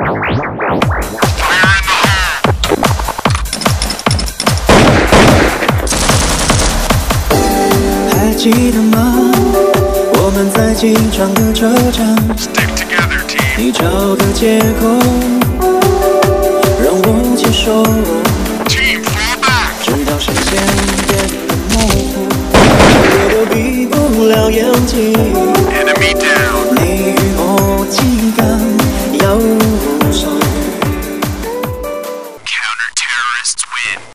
还记得吗？我们在机场的车站，你找个借口让我接受，直到视线变得模糊，我都闭不了眼睛。